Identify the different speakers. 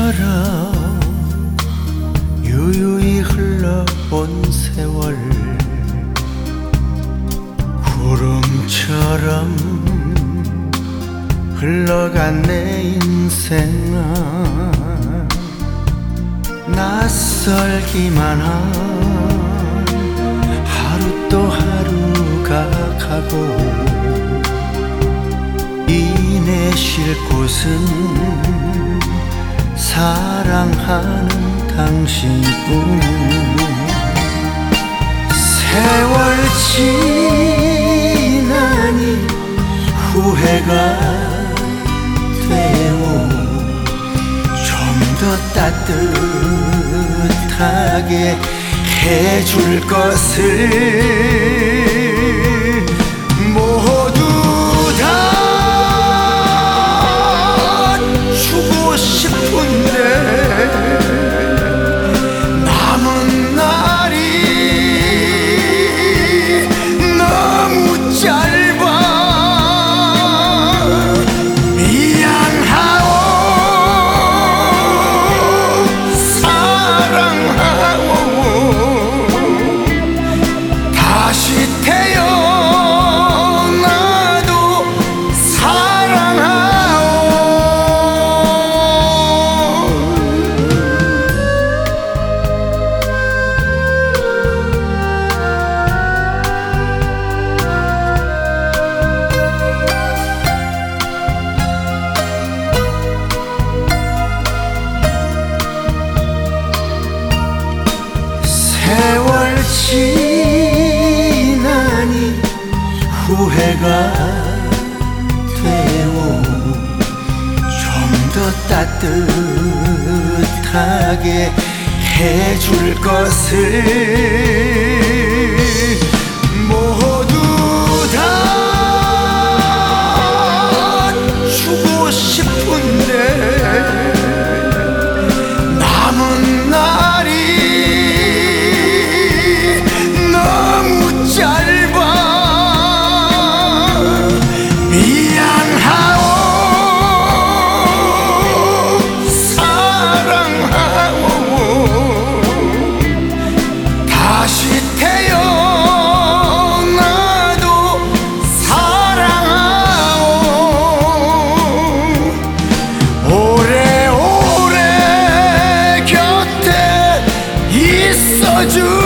Speaker 1: 구름처럼 유유히 흘러온 세월, 구름처럼 흘러간 내 인생아, 낯설기만 한 하루 또 하루가 가고, 내 쉴 곳은 사랑하는 당신뿐. 세월 지나니 후회가 되오. 좀 더 따뜻하게 해줄 것을 모두 다 주고 싶은데 남은 날이 너무 짧아. 미안하오, 사랑하오, 다시 태어나도 사랑하오. 세월 지나니 후회가 되오. 좀 더 따뜻하게 해줄 것을 모두 다 주고 싶은데 남은 날이 너무 짧아. 미안하오, 사랑하오, 다시 태어나도 사랑하오. 오래오래 곁에 있어줄